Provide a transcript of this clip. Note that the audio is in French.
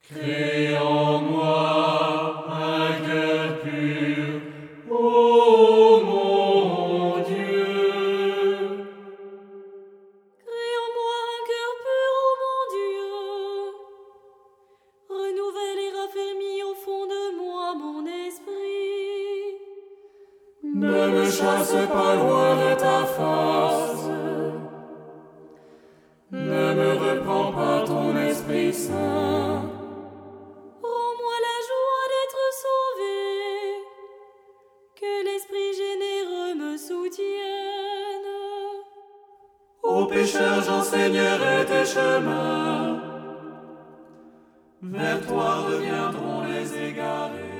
Crée en moi un cœur pur, ô mon Dieu. Crée en moi un cœur pur, ô mon Dieu. Renouvelle et raffermis au fond de moi mon esprit. Ne me chasse pas loin de ta face. Ne me reprends pas ton Esprit Saint. Rends-moi la joie d'être sauvé, que l'Esprit généreux me soutienne. Aux pécheurs j'enseignerai tes chemins. Vers toi reviendront les égarés.